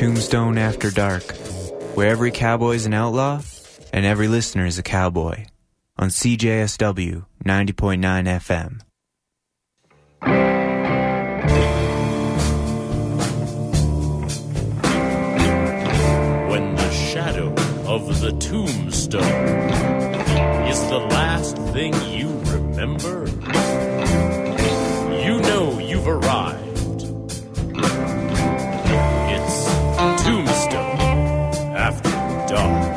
Tombstone After Dark, where every cowboy's an outlaw and every listener is a cowboy, on CJSW 90.9 FM. When the shadow of the tombstone is the last thing you remember, you know you've arrived. It's Tombstone After Dark.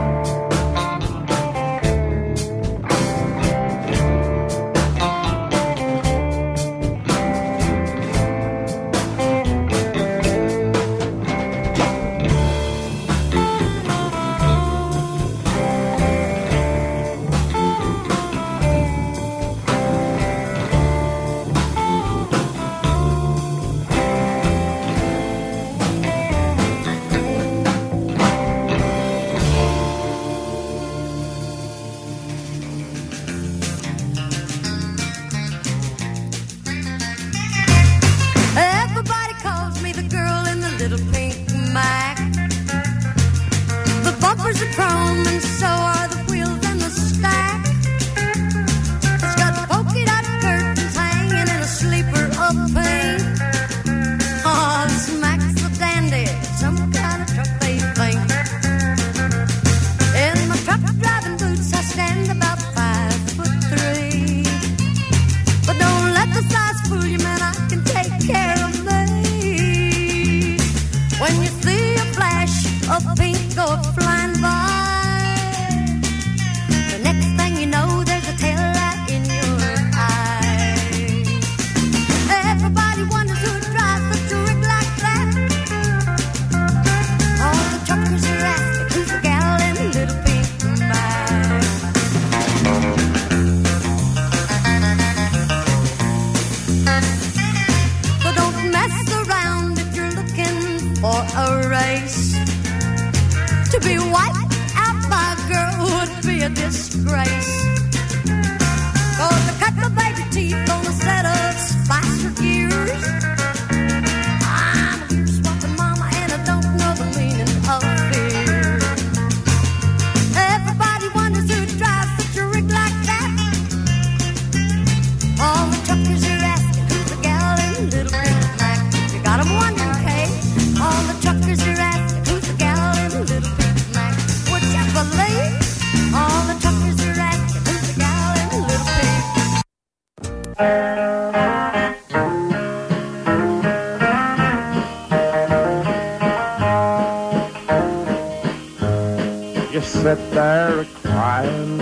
You sit there crying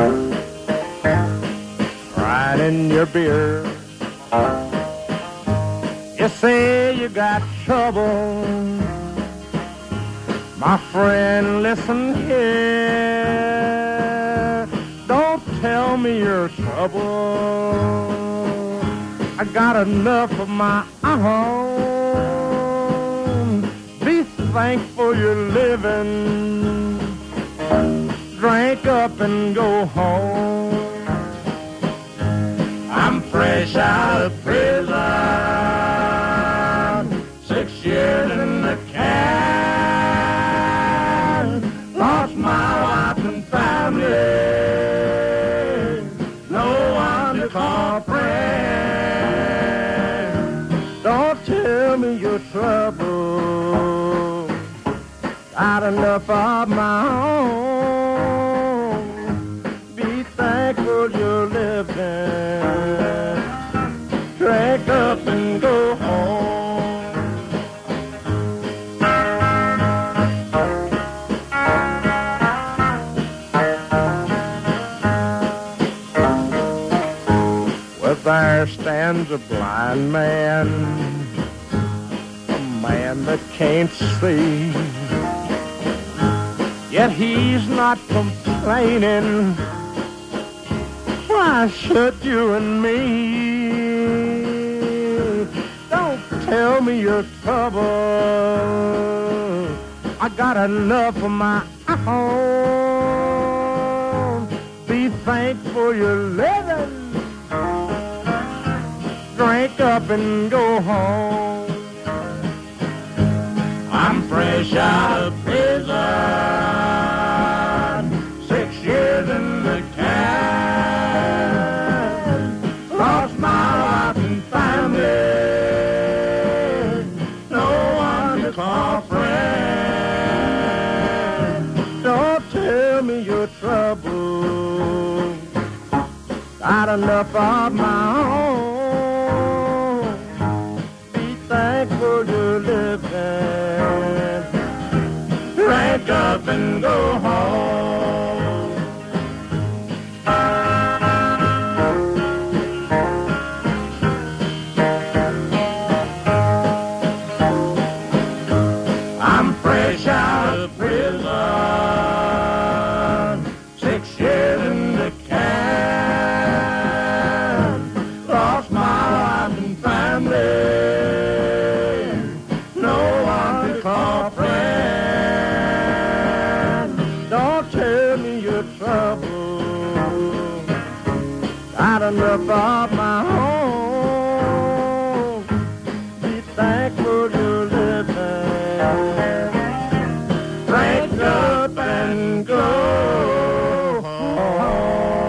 in your beer. You say you got trouble. My friend, listen here. Don't tell me your trouble. I got enough of my own. Be thankful you're living. Drink up and go home. I'm fresh out of prison. 6 years in the can. Lost my wife and family. No one to call friend. Don't tell me your trouble. Got enough of my own. Be thankful you're living. Drink up and go home. Well, there stands a blind man, a man that can't see. Yet he's not complaining. Why should you and me? Don't tell me your trouble. I got enough of my own. Be thankful you're living. Drink up and go home. I'm fresh out of prison, 6 years in the can. Lost my wife and family, no one to call friend. Don't tell me your trouble, got enough of my own. Be thankful you're living, crank up and go home. I'm fresh out of prison, 6 years in the can. Lost my wife and family, no one to call friend. Don't tell me your trouble, got enough of my own. Be thankful you're living, crank up and go home.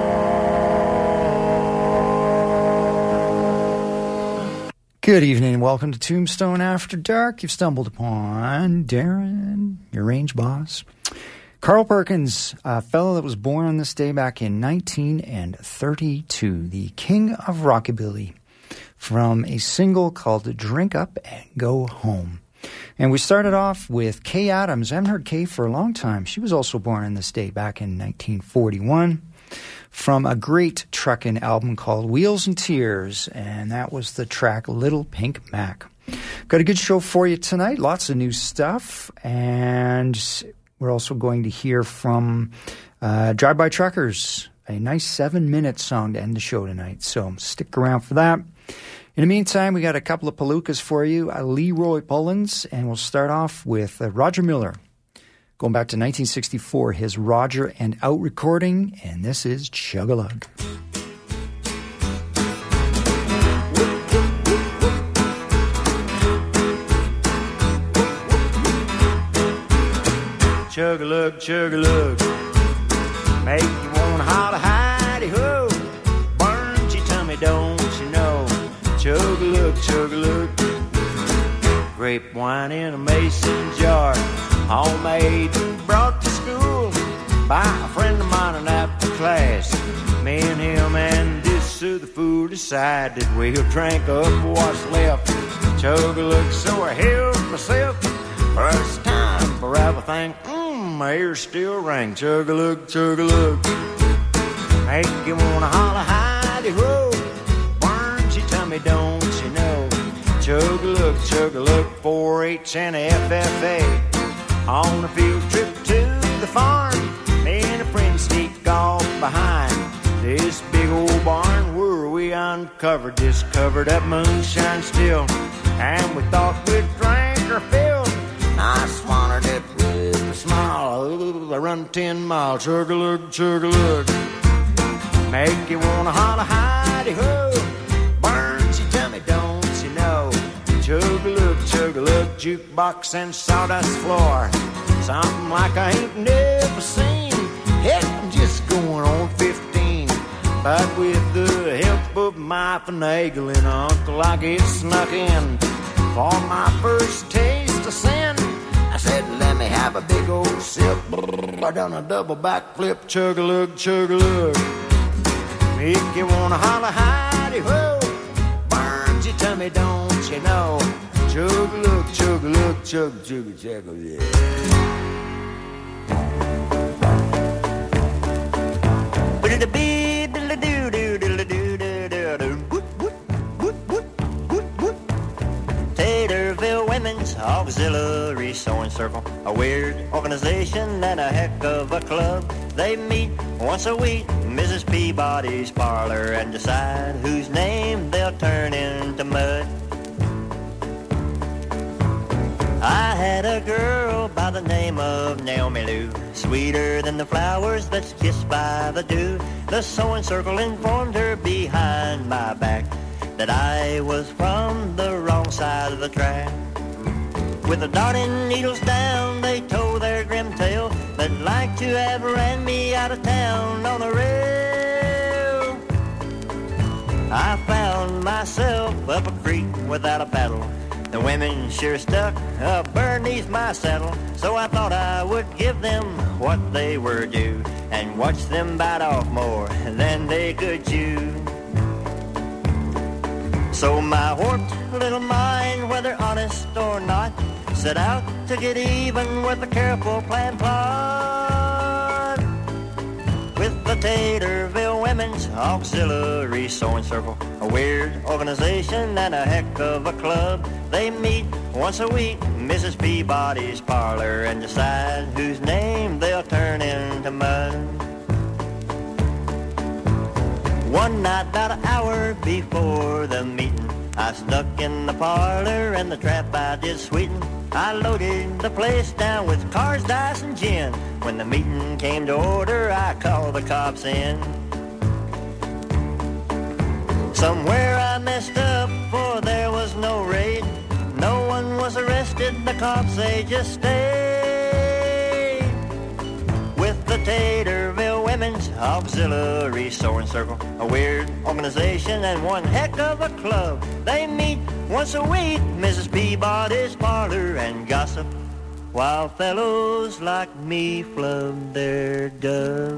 Good evening and welcome to Tombstone After Dark. You've stumbled upon Darren, your range boss. Carl Perkins, a fellow that was born on this day back in 1932, the king of rockabilly, from a single called Drink Up and Go Home. And we started off with Kay Adams. I haven't heard Kay for a long time. She was also born on this day back in 1941. From a great truckin' album called Wheels and Tears, and that was the track Little Pink Mac. Got a good show for you tonight, lots of new stuff, and we're also going to hear from Drive By Truckers, a nice 7-minute song to end the show tonight, so stick around for that. In the meantime, we got a couple of palookas for you, Leroy Pullins, and we'll start off with Roger Miller. Going back to 1964, his Roger and Out recording, and this is Chug-a-Lug. Chug-a-lug, chug-a-lug, make you wanna holler, hidey-ho. Burns your tummy, don't you know? Chug-a-lug, chug-a-lug. Grape wine in a mason jar, homemade, brought to school by a friend of mine after class. Me and him and this other fool decided we'll drink up what's left. Chug-a-lug, so I helped myself. First time for everything, my ears still ring. Chug-a-lug, chug-a-lug, make you wanna holler, hidey-ho. Burns your tummy, don't you know? Chug-a-lug, chug-a-lug, 4-H and a FFA. On a field trip to the farm, me and a friend sneak off behind this big old barn where we uncovered this covered up moonshine still. And we thought we'd drink our fill. I swallowed it with a smile. I run 10 miles. Chug-a-lug, chug-a-lug, make you wanna holler, hidey-ho. Burns your tummy, don't you know? Chug-a-lug, chug-a-lug, jukebox and sawdust floor. Something like I ain't never seen. Heck, I'm just going on 15. But with the help of my finagling uncle, I get snuck in. For my first taste of sin, I said, let me have a big old sip. I done a double backflip. Chug-a-lug, chug-a-lug, make you wanna holler, hidey-ho. Burns your tummy, don't you know? Chug-a-lug, chug-a-lug, chug-a-chug-a-chug, yeah. Taterville Women's Auxiliary Sewing Circle, a weird organization and a heck of a club. They meet once a week, Mrs. Peabody's parlor, and decide whose name they'll turn into mud. I had a girl by the name of Naomi Lou, sweeter than the flowers that's kissed by the dew. The sewing circle informed her behind my back that I was from the wrong side of the track. With the darting needles down, they told their grim tale. They'd like to have ran me out of town on a rail. I found myself up a creek without a paddle. The women sure stuck a burr 'neath my saddle. So I thought I would give them what they were due and watch them bite off more than they could chew. So my warped little mind, whether honest or not, set out to get even with a careful planned plot. With the Taterville Women's Auxiliary Sewing Circle, a weird organization and a heck of a club. They meet once a week, Mrs. Peabody's parlor, and decide whose name they'll turn into mud. One night, about an hour before the meeting, I snuck in the parlor and the trap I did sweeten. I loaded the place down with cards, dice, and gin. When the meeting came to order, I called the cops in. Somewhere I messed up, for there was no raid. No one was arrested, the cops, they just stayed. With the Taterville Women's Auxiliary Sewing Circle, a weird organization and one heck of a club. They meet once a week, Mrs. Peabody's parlor, and gossip while fellows like me flub their dub.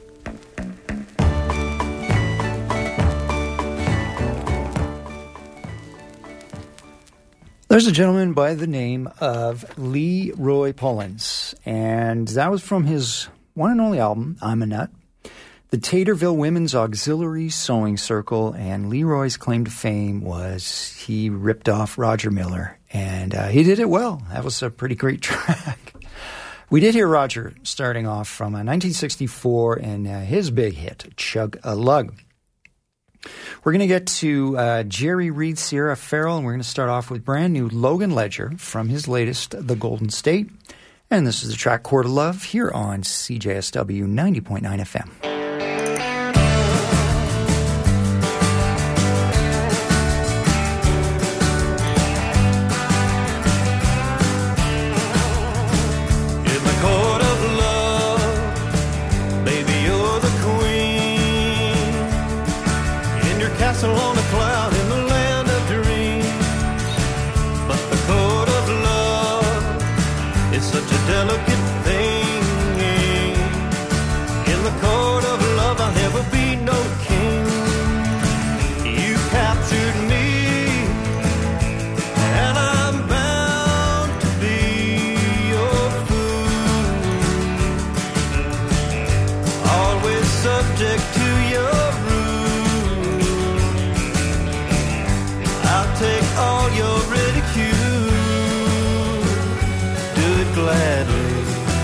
There's a gentleman by the name of Leroy Pullins, and that was from his one and only album, I'm a Nut, the Taterville Women's Auxiliary Sewing Circle, and Leroy's claim to fame was he ripped off Roger Miller, and he did it well. That was a pretty great track. We did hear Roger starting off from 1964 and his big hit, Chug-a-Lug. We're going to get to Jerry Reed, Sierra Farrell, and we're going to start off with brand new Logan Ledger from his latest, The Golden State. And this is the track Court of Love here on CJSW 90.9 FM. On a cloud in the land of dreams, but the court of love is such a delicate thing. In the court of love I'll never be no king. You captured me and I'm bound to be your fool, always subject to your take all your ridicule, do it gladly.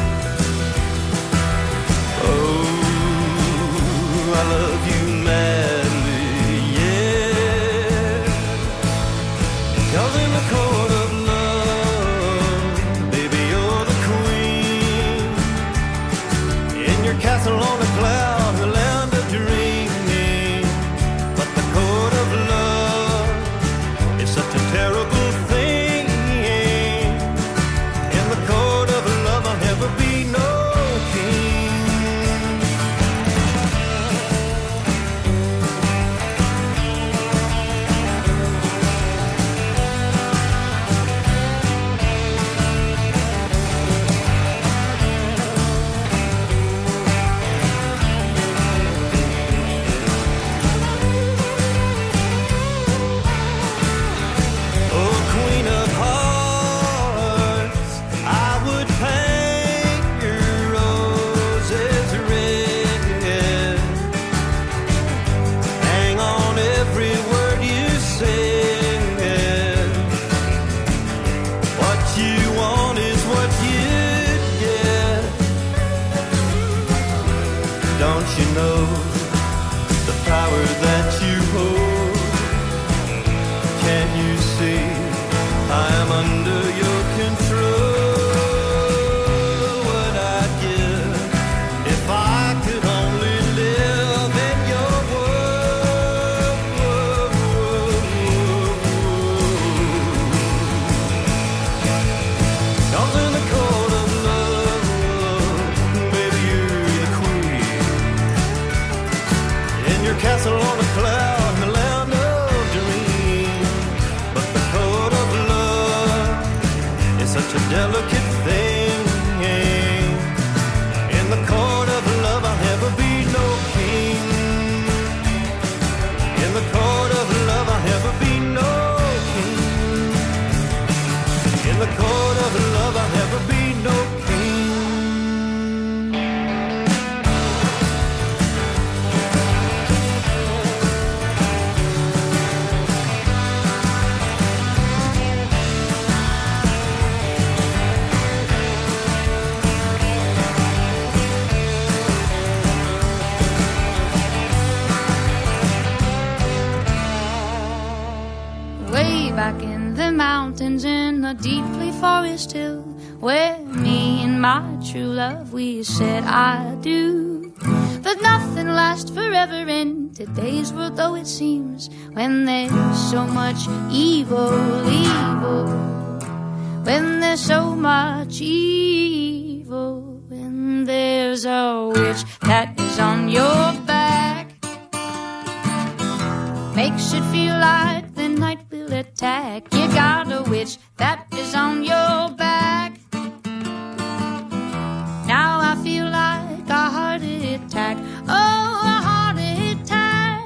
Oh, I love you madly, yeah. 'Cause in the court of love, baby, you're the queen. In your castle on a cloud, the land of dreaming. But the court of love, such a terrible thing. In the court of a delicate thing. In the court of love I'll never be no king. In the court of love I'll never be no king. In the court of love I'll never be no king. Back in the mountains in a deeply forest hill, where me and my true love we said I do. But nothing lasts forever in today's world, though it seems, when there's so much evil, when there's so much evil, when there's a witch that is on your back, makes it feel like the night will attack. You got a witch that is on your back. Now I feel like a heart attack. Oh, a heart attack.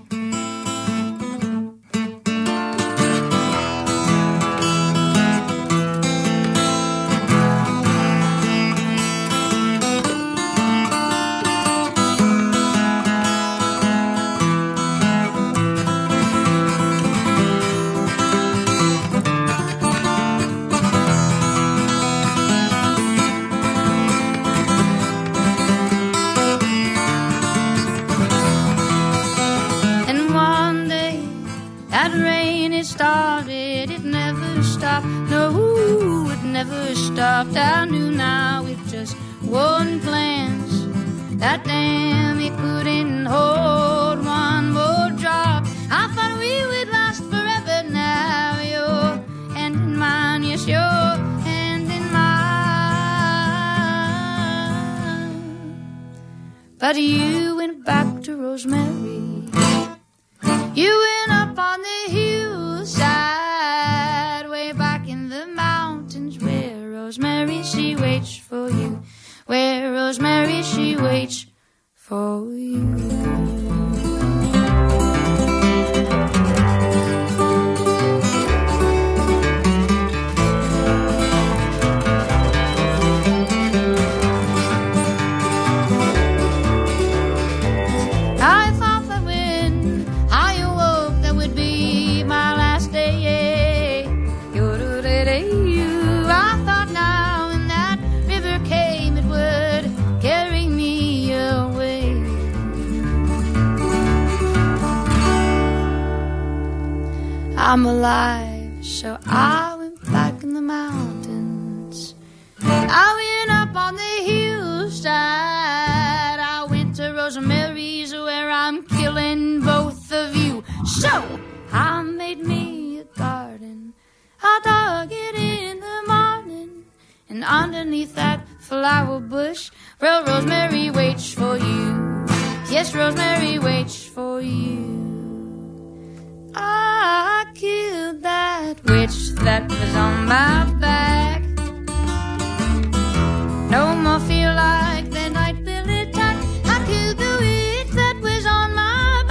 Started, it never stopped. No, it never stopped. I knew now it just wasn't plans. That dam, it couldn't hold one more drop. I thought we would last forever. Now your hand in mine, yes, your hand in mine. But you went back to Rosemary. You went up on the hillside, way back in the mountains, where Rosemary, she waits for you. Where Rosemary, she waits for you. I'm alive, so I went back in the mountains. I went up on the hillside. I went to Rosemary's, where I'm killing both of you. So I made me a garden. I dug it in the morning, and underneath that flower bush, well, Rosemary waits for you. Yes, Rosemary waits for you. I killed that witch that was on my back. No more feel like the night will attack. I killed the witch that was on my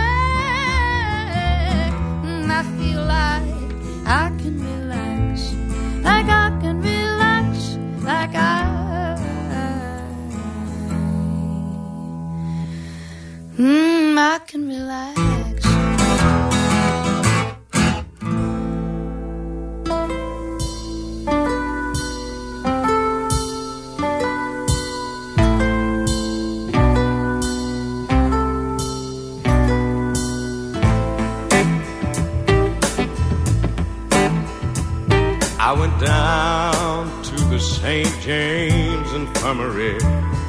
back. I feel like I can relax, like I can relax, like I can relax. I went down to the St. James Infirmary.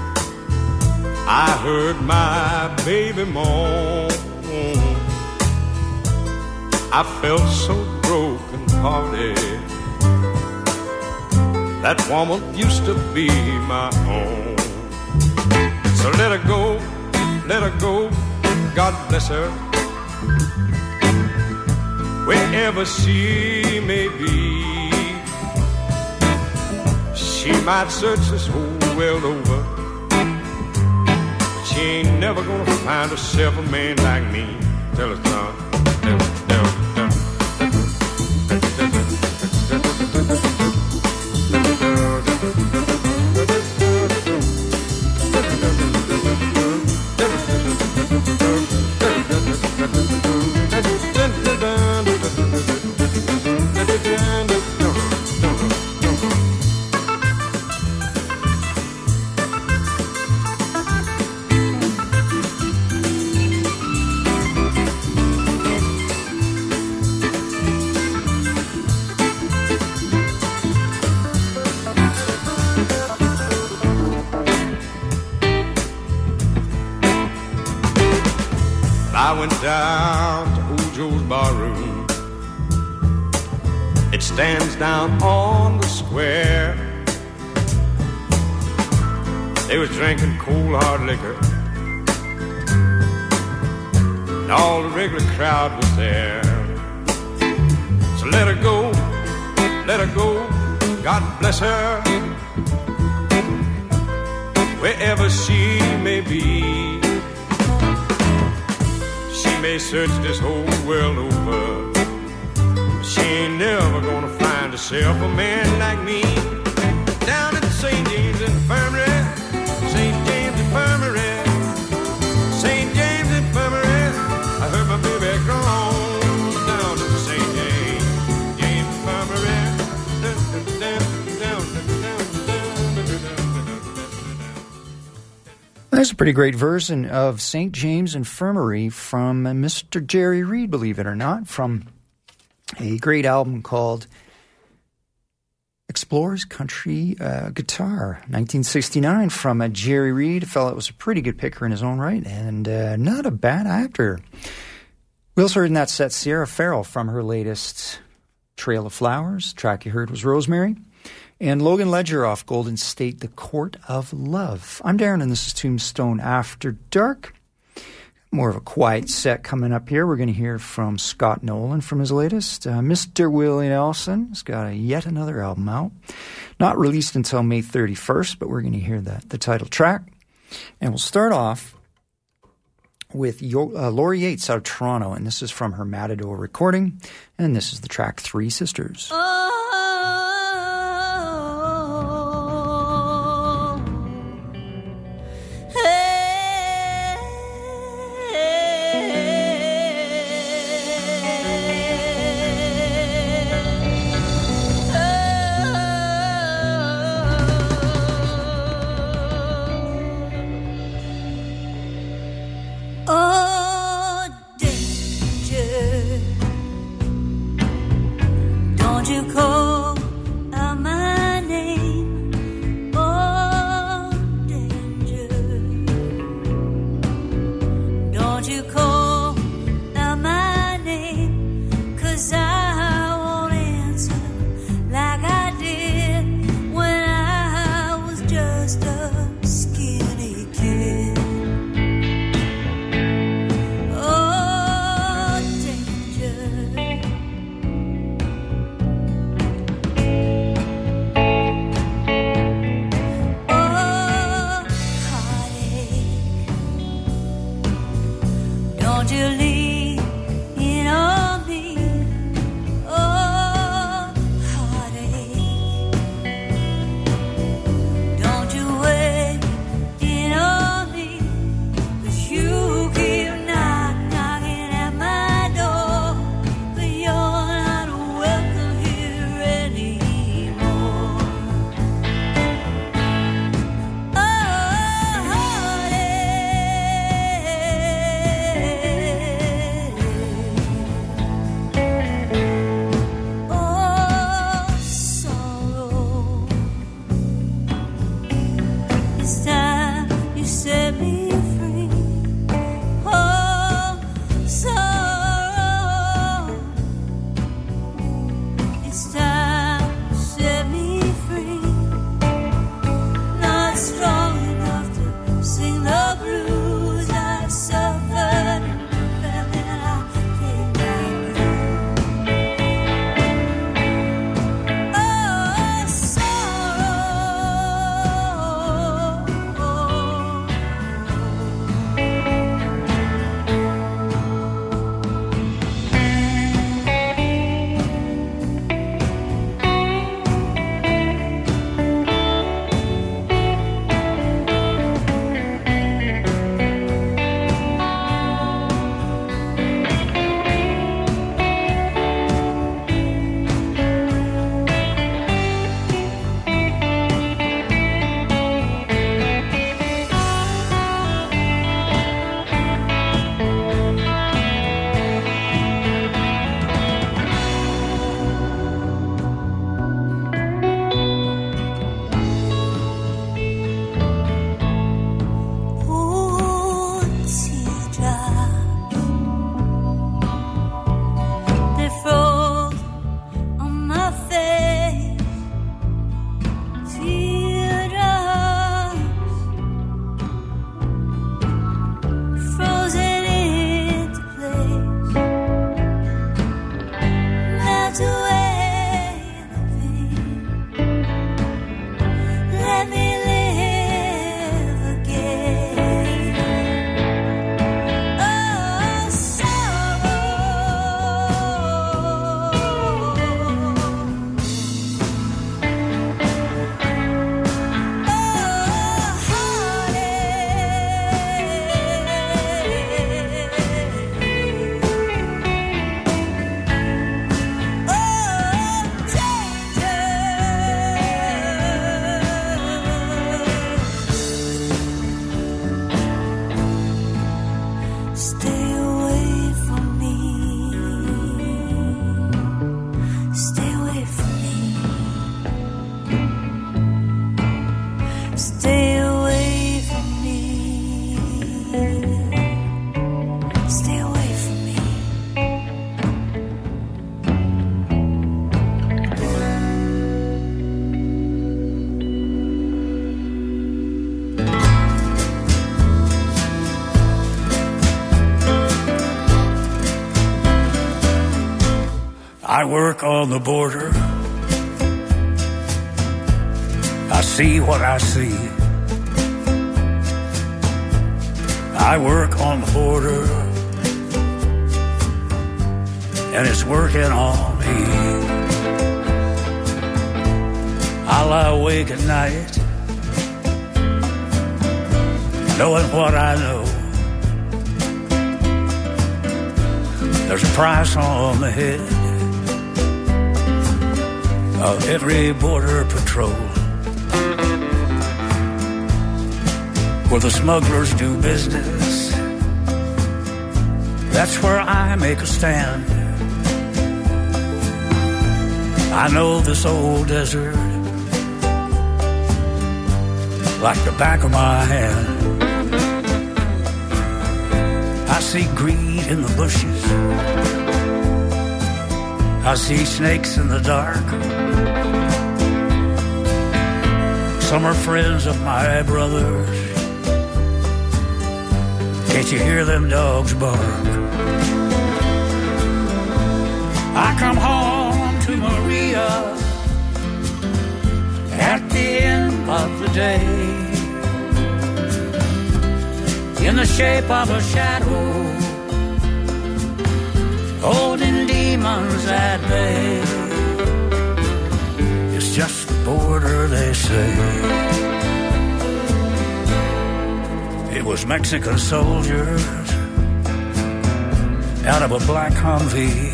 I heard my baby moan. I felt so broken hearted. That woman used to be my own. So let her go, God bless her. Wherever she may be, She might search this whole world over. She ain't never gonna find herself a man like me. Tell her, son. I went down to Old Joe's barroom. It stands down on the square. They was drinking cold hard liquor, and all the regular crowd was there. So let her go, God bless her, wherever she may be. She may search this whole world over, but she ain't never gonna find herself a man like me. Down at the St. James Infirmary, St. James Infirmary, St. James Infirmary, I heard my baby groan. Down at the St. James Infirmary. That's a pretty great version of St. James Infirmary from Mr. Jerry Reed, believe it or not, from a great album called Explorers Country Guitar, 1969, from Jerry Reed, a fellow that was a pretty good picker in his own right, and not a bad actor. We also heard in that set Sierra Farrell from her latest Trail of Flowers. The track you heard was Rosemary. And Logan Ledger off Golden State, The Court of Love. I'm Darren, and this is Tombstone After Dark. More of a quiet set coming up here. We're going to hear from Scott Nolan from his latest. Mr. Willie Nelson has got yet another album out. Not released until May 31st, but we're going to hear the title track. And we'll start off with Laurie Yates out of Toronto, and this is from her Matador recording. And this is the track Three Sisters. You call I work on the border. I see what I see. I work on the border, and it's working on me. I lie awake at night, knowing what I know. There's a price on the head of every border patrol. Where the smugglers do business, that's where I make a stand. I know this old desert like the back of my hand. I see greed in the bushes, I see snakes in the dark. Some are friends of my brothers. Can't you hear them dogs bark? I come home to Maria at the end of the day, in the shape of a shadow, holding demons at bay. It's just the border, they say. It was Mexican soldiers out of a black Humvee,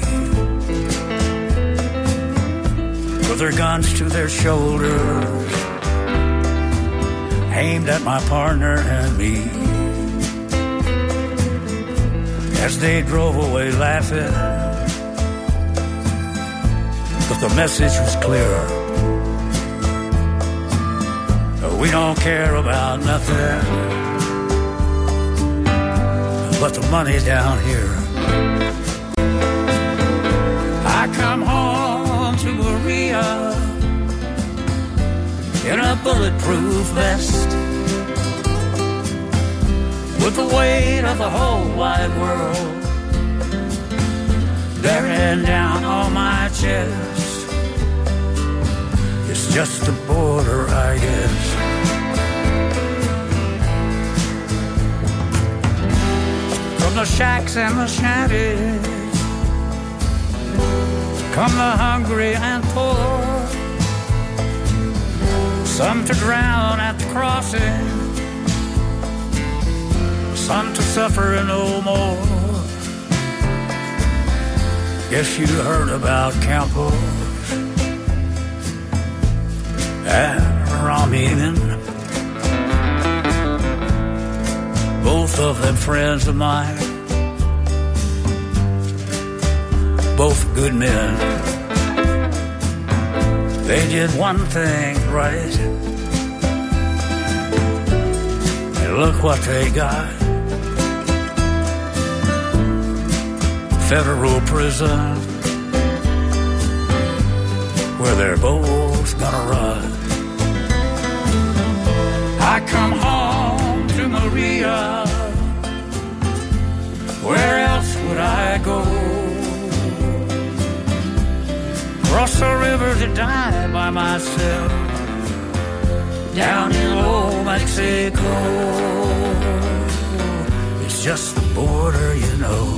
with their guns to their shoulders, aimed at my partner and me. As they drove away laughing, but the message was clear: we don't care about nothing but the money down here. I come home to Maria in a bulletproof vest, with the weight of the whole wide world bearing down on my chest. It's just the border, I guess. From the shacks and the shanties come the hungry and poor, some to drown at the crossing, some to suffer no more. Guess you heard about Campos and Ramin, both of them friends of mine, both good men. They did one thing right, and look what they got. Federal prison, where they're both gonna rot. I come home to Maria, where else would I go? Cross the river to die by myself, down in old Mexico. It's just the border, you know.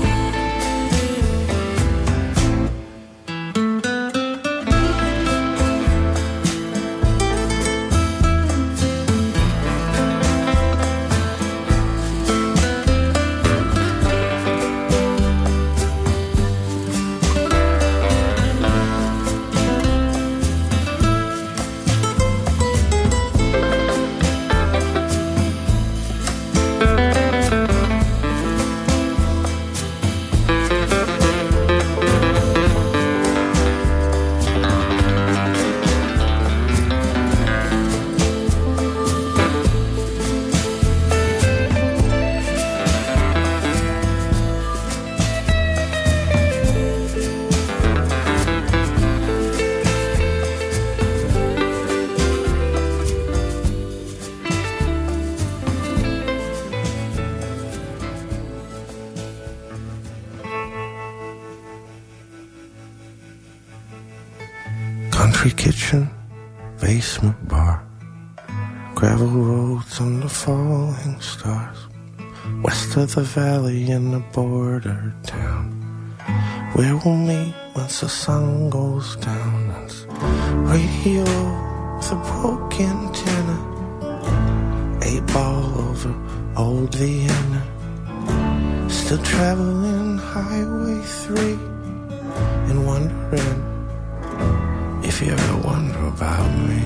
Country kitchen, basement bar, gravel roads under falling stars, west of the valley in the border town, where we'll meet once the sun goes down. It's radio with a broken tenor, 8-ball over old Vienna, still traveling Highway 3 and wondering if you ever wonder about me.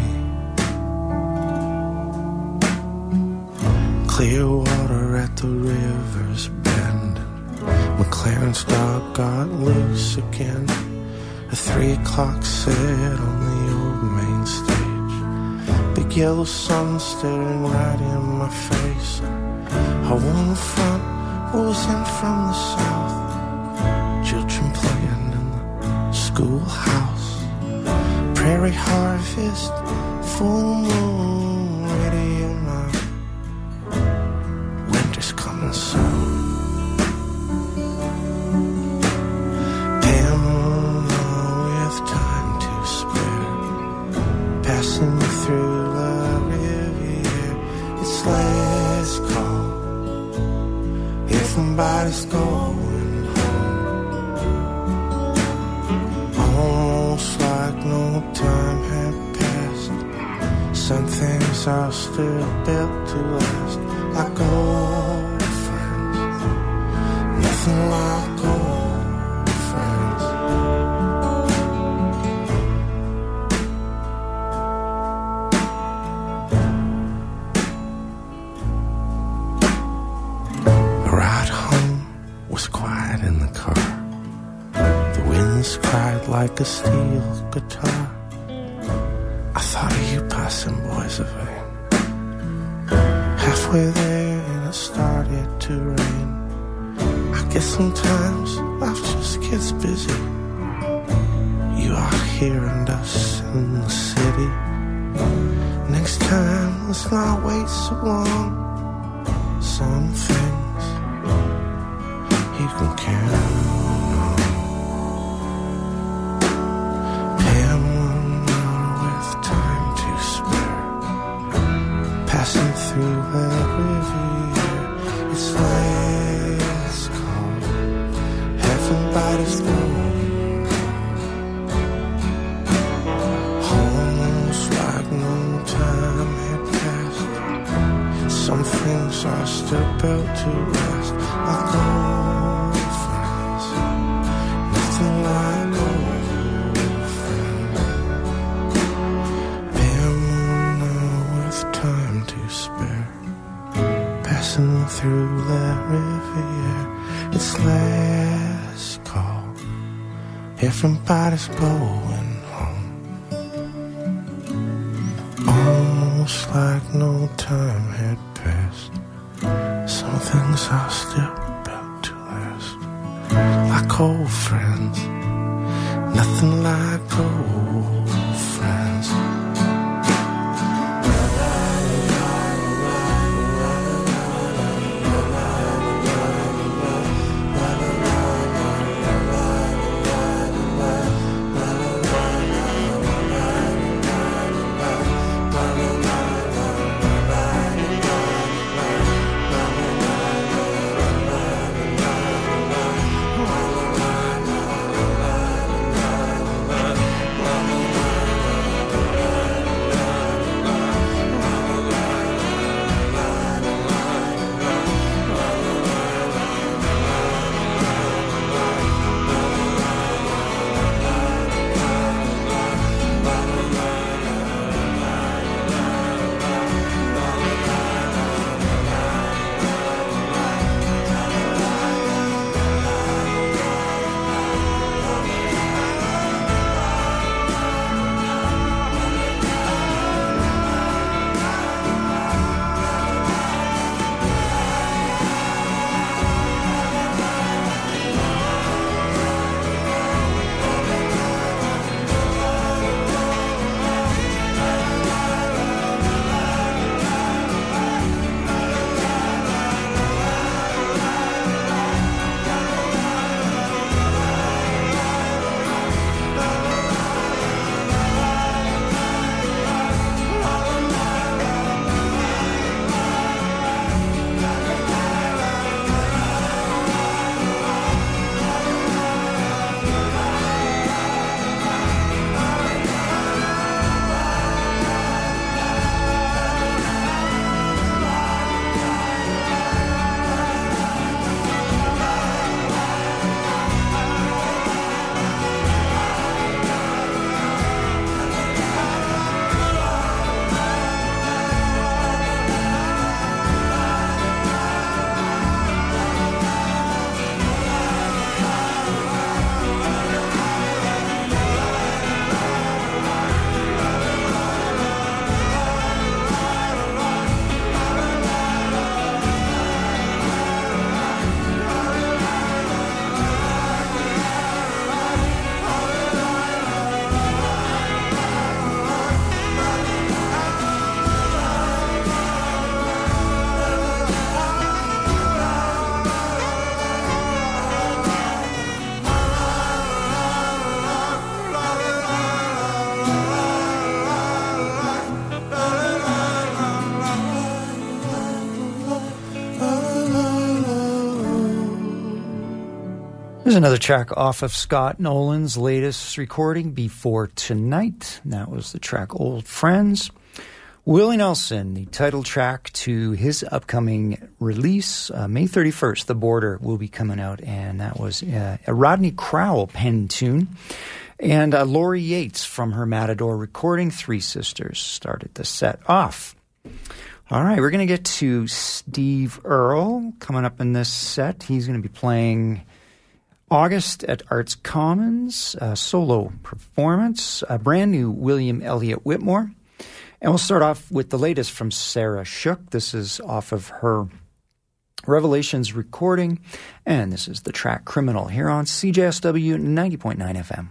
Clear water at the river's bend, McLaren's dog got loose again. A 3 o'clock set on the old main stage, big yellow sun staring right in my face. Our one front rolls in from the south, children playing in the schoolhouse, prairie harvest, full moon, radio now, winter's coming soon. Pamela with time to spare, passing through La Riviere, it's last call, everybody's going home, almost like no time had passed. Some things are still built to last, like old friends, nothing like old friends. The ride home was quiet in the car, the winds cried like a steel guitar. I thought of you passing boys of eight. Halfway there and it started to rain. I guess sometimes life just gets busy. You out here and us in the city. Next time let's not wait so long. Some things you can count on. Passing through the Riviera, it's last call, everybody's going almost like no time had passed. Some things are still built to last, like old friends, nothing like old friends. Pamela with time to spare, passing through La Riviere, it's last call, everybody's going home, almost like no time had passed. Some things are still built to last, like old friends, nothing like old friends. There's another track off of Scott Nolan's latest recording, Before Tonight. That was the track Old Friends. Willie Nelson, the title track to his upcoming release, May 31st, The Border, will be coming out, and that was a Rodney Crowell pen tune. And Lori Yates from her Matador recording, Three Sisters, started the set off. All right, we're going to get to Steve Earle coming up in this set. He's going to be playing August at Arts Commons, solo performance, a brand new William Elliott Whitmore. And we'll start off with the latest from Sarah Shook. This is off of her Revelations recording, and this is the track Criminal here on CJSW 90.9 FM.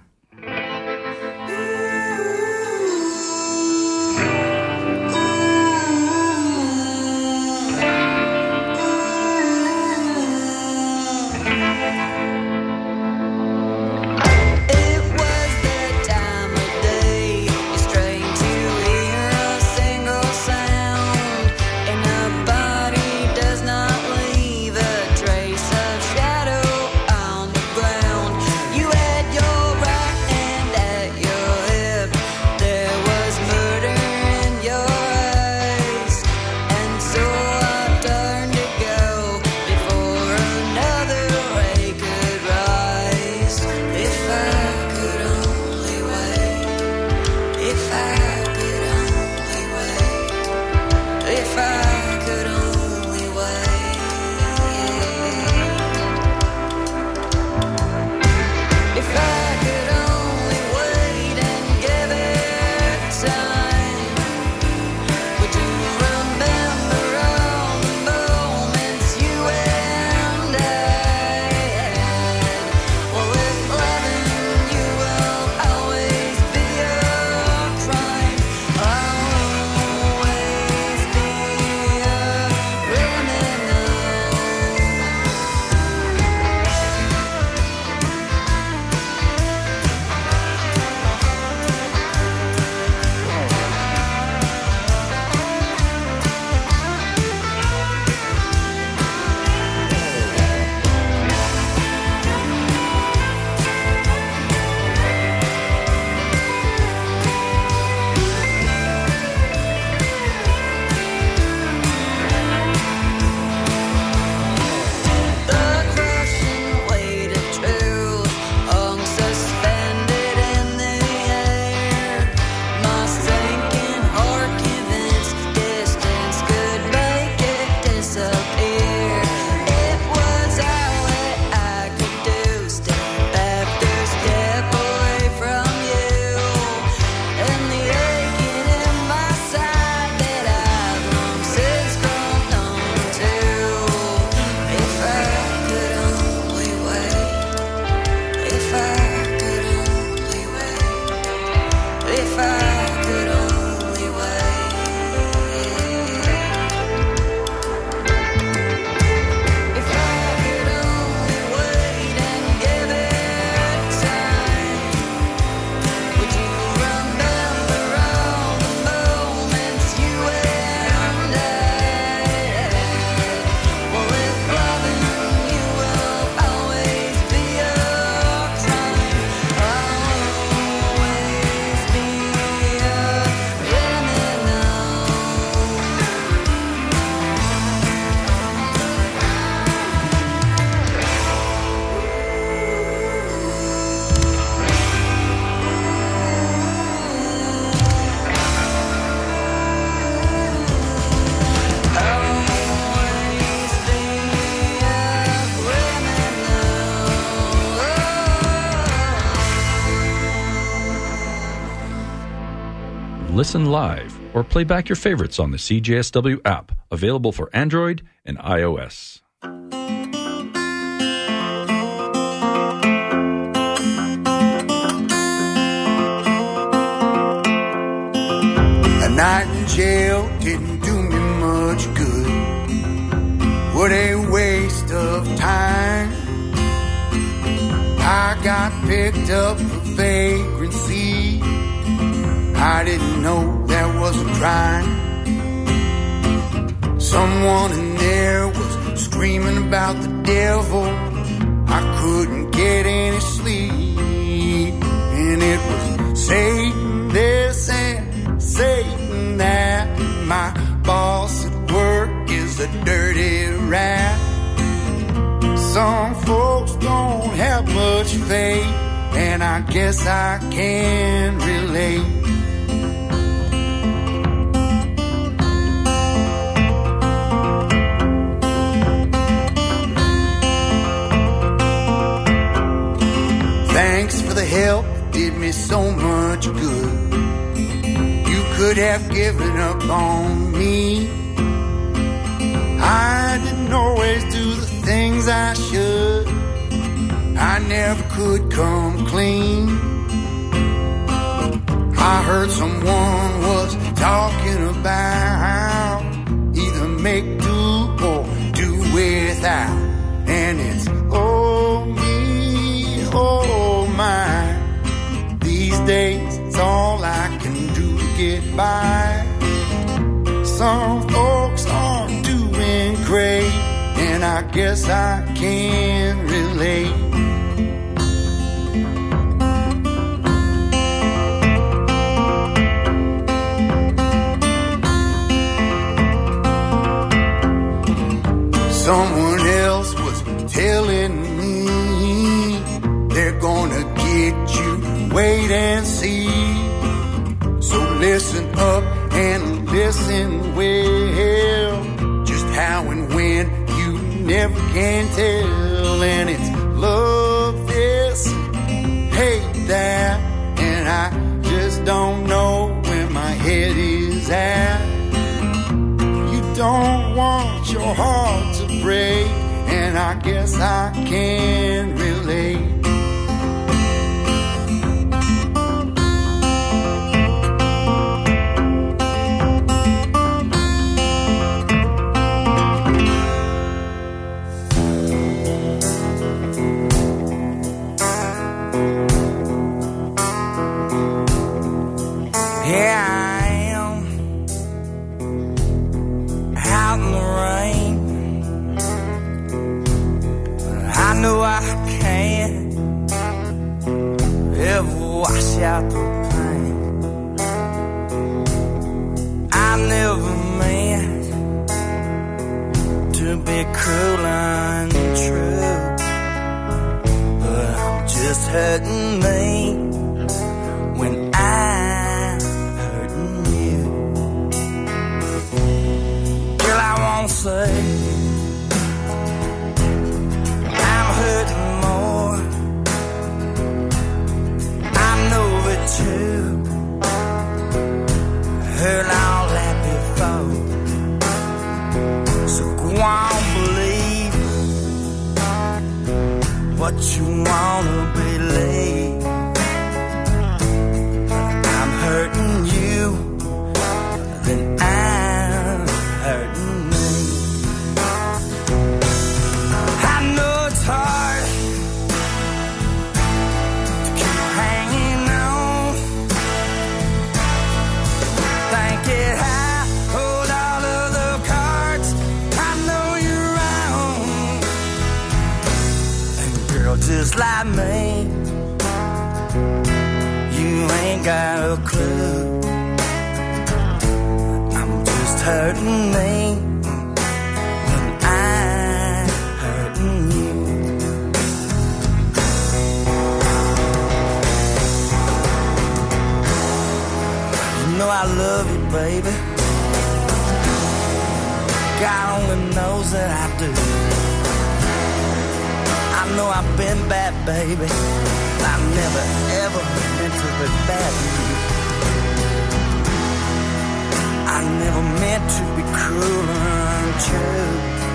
Listen live or play back your favorites on the CJSW app, available for Android and iOS. A night in jail didn't do me much good. What a waste of time. I got picked up for vagrancy. I didn't know that was a crime. Someone in there was screaming about the devil. I couldn't get any sleep, and it was Satan this and Satan that. My boss at work is a dirty rat. Some folks don't have much faith, and I guess I can relate. Thanks for the help, it did me so much good. You could have given up on me. I didn't always do the things I should. I never could come clean. I heard someone was talking about either make do or do without. And it's oh me, oh my. These days it's all I can do to get by. Some folks aren't doing great, and I guess I can relate. Someone else was telling me they're gonna get you, wait and see. So listen up and listen well, just how and when you never can tell. And it's love this, hate that, and I just don't know where my head is at. You don't want your heart to break, and I guess I can relate. Here I am, out in the rain. I know I can't ever wash out the pain. I never meant to be cruel and untrue, but I'm just hurting me when I'm hurting you. Girl, I won't say I'm hurting more. I know it too. Heard all that before. So go on, believe what you wanna believe. I'm hurting you, then I'm hurting me. I know it's hard to keep hanging on, thinking I hold all of the cards. I know you're wrong, and girl, just like me, you ain't got a clue. I'm just hurting me when I'm hurting you. You know I love you, baby. God only knows that I do. I know I've been bad, baby. I never ever meant to be bad to you. I never meant to be cruel and untrue,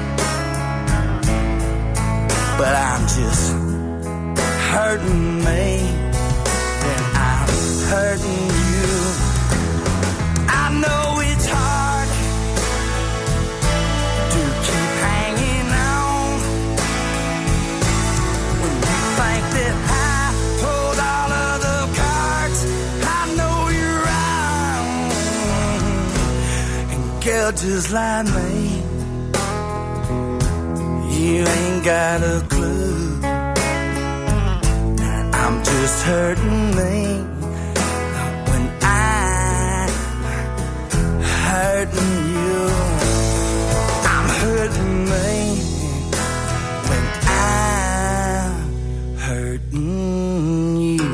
but I'm just hurting me, then I'm hurting you. I know it's hard to keep hanging on when you think that I hold all of the cards. I know you're wrong, and girl, just like me, you ain't got a clue. just hurting me when I'm hurting you. I'm hurting me when I'm hurting you.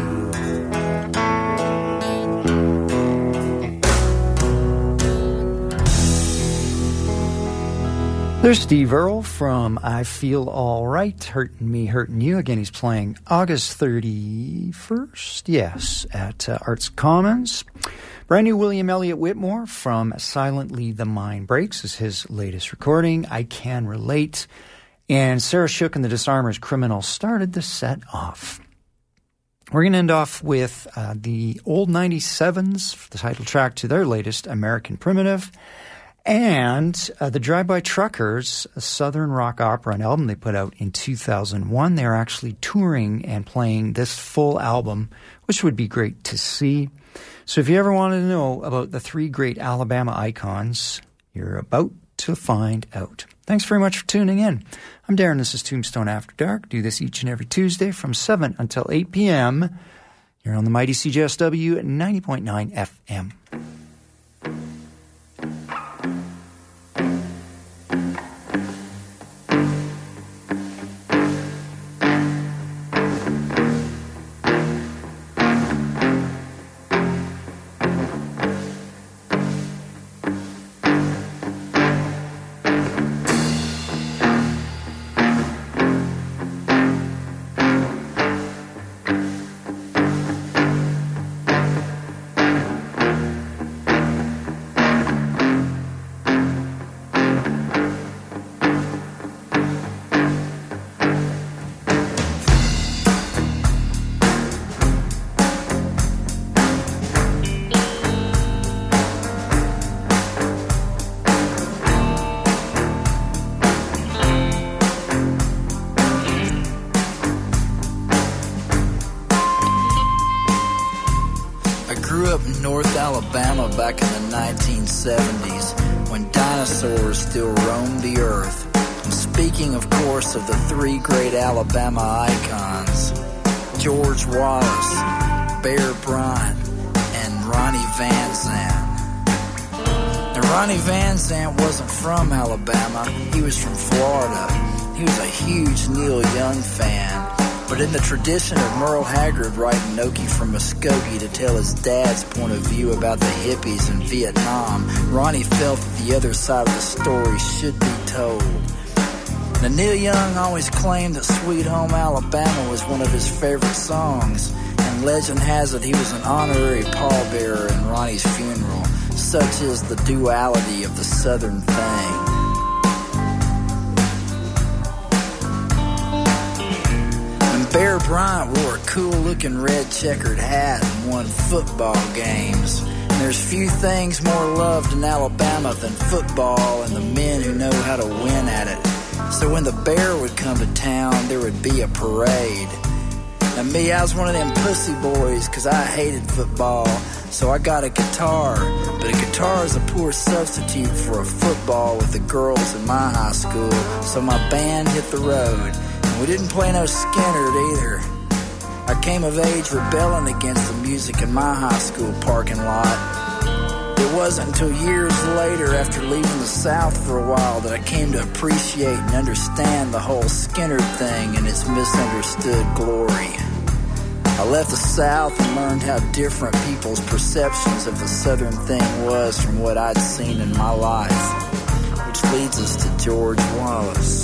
There's Steve Earle from I Feel All Right, Hurting Me, Hurting You. Again, he's playing August 31st, yes, at Arts Commons. Brand new William Elliott Whitmore from Silently the Mind Breaks is his latest recording, I Can Relate. And Sarah Shook and the Disarmers' Criminal started the set off. We're going to end off with the Old 97s, the title track to their latest, American Primitive. And the Drive-By Truckers, a Southern rock opera, an album they put out in 2001. They're actually touring and playing this full album, which would be great to see. So if you ever wanted to know about the three great Alabama icons, you're about to find out. Thanks very much for tuning in. I'm Darren. This is Tombstone After Dark. Do this each and every Tuesday from 7 until 8 p.m. You're on the mighty CJSW 90.9 FM. Back in the 1970s, when dinosaurs still roamed the earth. I'm speaking, of course, of the three great Alabama icons, George Wallace, Bear Bryant, and Ronnie Van Zant. Now, Ronnie Van Zant wasn't from Alabama, he was from Florida. He was a huge Neil Young fan. But in the tradition of Merle Haggard writing Okie from Muskogee to tell his dad's point of view about the hippies in Vietnam, Ronnie felt that the other side of the story should be told. Now, Neil Young always claimed that Sweet Home Alabama was one of his favorite songs, and legend has it he was an honorary pallbearer in Ronnie's funeral. Such is the duality of the Southern thing. Bear Bryant wore a cool-looking red checkered hat and won football games. And there's few things more loved in Alabama than football and the men who know how to win at it. So when the Bear would come to town, there would be a parade. Now me, I was one of them pussy boys because I hated football, so I got a guitar. But a guitar is a poor substitute for a football with the girls in my high school, so my band hit the road. We didn't play no Skynyrd either. I came of age rebelling against the music in my high school parking lot. It wasn't until years later, after leaving the South for a while, that I came to appreciate and understand the whole Skynyrd thing and its misunderstood glory. I left the South and learned how different people's perceptions of the Southern thing was from what I'd seen in my life. Which leads us to George Wallace.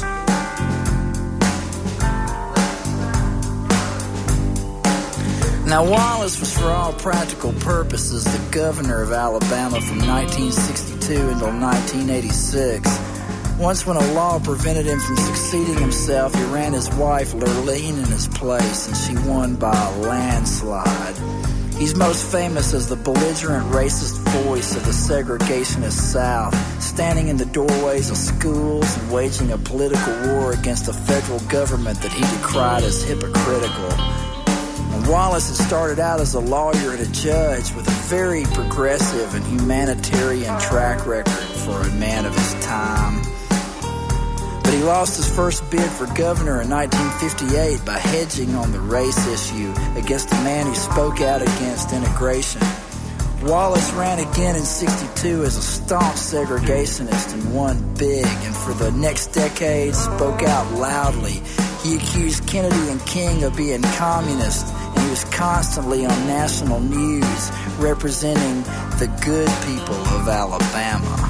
Now, Wallace was, for all practical purposes, the governor of Alabama from 1962 until 1986. Once, when a law prevented him from succeeding himself, he ran his wife, Lurleen, in his place, and she won by a landslide. He's most famous as the belligerent racist voice of the segregationist South, standing in the doorways of schools and waging a political war against a federal government that he decried as hypocritical. Wallace had started out as a lawyer and a judge with a very progressive and humanitarian track record for a man of his time. But he lost his first bid for governor in 1958 by hedging on the race issue against a man who spoke out against integration. Wallace ran again in 62 as a staunch segregationist and won big, and for the next decade spoke out loudly. He accused Kennedy and King of being communist, and he was constantly on national news representing the good people of Alabama.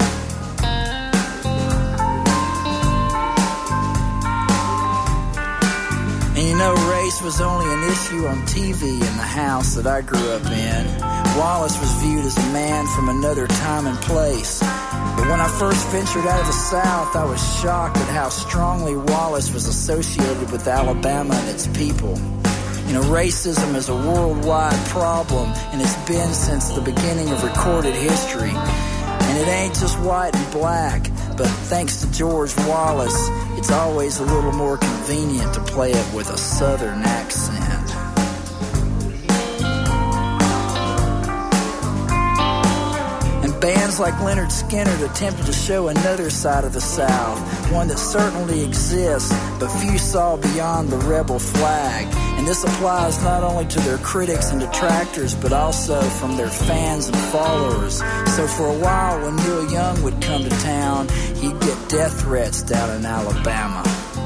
And you know, race was only an issue on TV in the house that I grew up in. Wallace was viewed as a man from another time and place. But when I first ventured out of the South, I was shocked at how strongly Wallace was associated with Alabama and its people. You know, racism is a worldwide problem, and it's been since the beginning of recorded history. And it ain't just white and black, but thanks to George Wallace, it's always a little more convenient to play it with a Southern accent. And bands like Lynyrd Skynyrd attempted to show another side of the South, one that certainly exists, but few saw beyond the rebel flag. And this applies not only to their critics and detractors, but also from their fans and followers. So for a while, when Neil Young would come to town, he'd get death threats down in Alabama.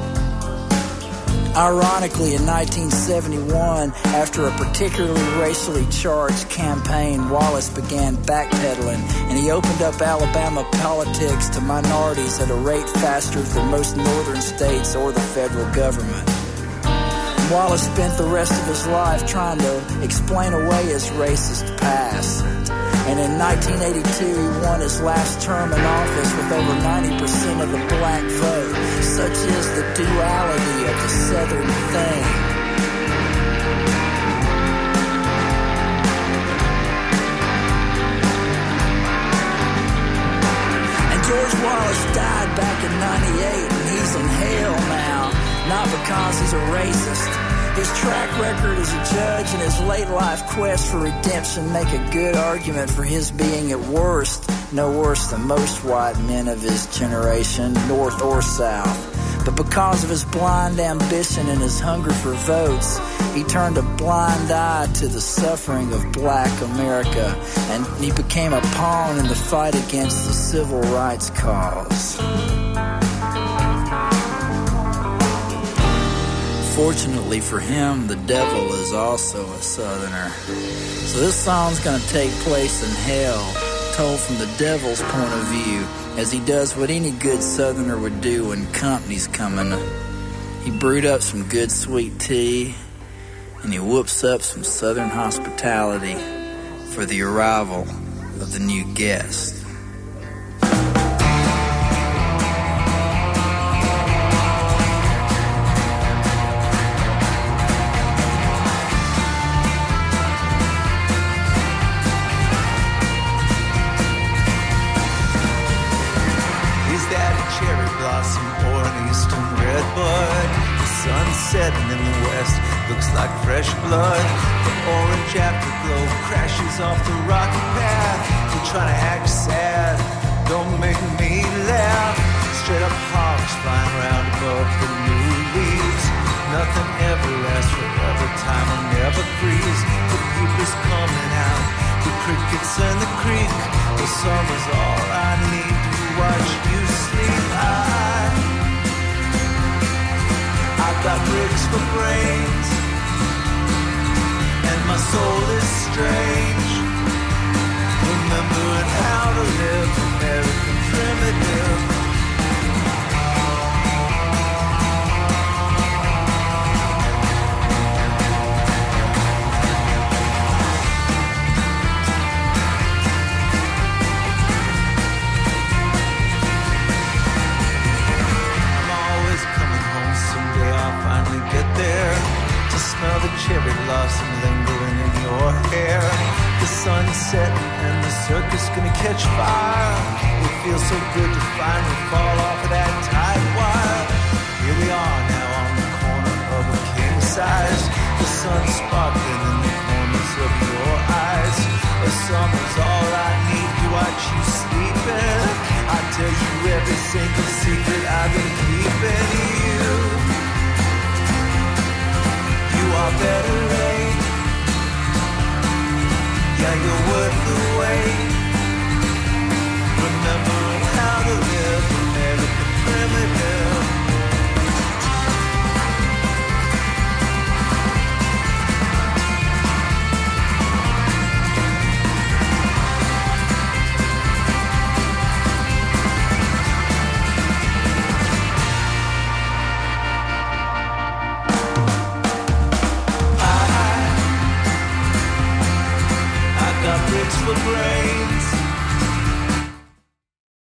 Ironically, in 1971, after a particularly racially charged campaign, Wallace began backpedaling, and he opened up Alabama politics to minorities at a rate faster than most northern states or the federal government. Wallace spent the rest of his life trying to explain away his racist past. And in 1982, he won his last term in office with over 90% of the black vote. Such is the duality of the Southern thing. And George Wallace died back in 98, and he's in hell now, not because he's a racist. His track record as a judge and his late life quest for redemption make a good argument for his being at worst no worse than most white men of his generation, North or South. But because of his blind ambition and his hunger for votes, he turned a blind eye to the suffering of black America, and he became a pawn in the fight against the civil rights cause. Fortunately for him, the devil is also a Southerner. So this song's gonna take place in hell, told from the devil's point of view, as he does what any good Southerner would do when company's coming. He brewed up some good sweet tea, and he whoops up some Southern hospitality for the arrival of the new guest. Setting in the west looks like fresh blood. The orange afterglow crashes off the rocky path. You're trying to act sad, don't make me laugh. Straight up hawks flying around above the new leaves. Nothing ever lasts forever, time will never freeze. The people's coming out, the crickets and the creek. The summer's all I need to watch you sleep. I've got bricks for brains, and my soul is strange. Remembering how to live American primitive. Smell the cherry blossom lingering in your hair. The sun's setting and the circus gonna catch fire. It feels so good to finally fall off of that tight wire. Here we are now on the corner of a king size. The sun's sparkling in the corners of your eyes. The summer's all I need to watch you sleeping.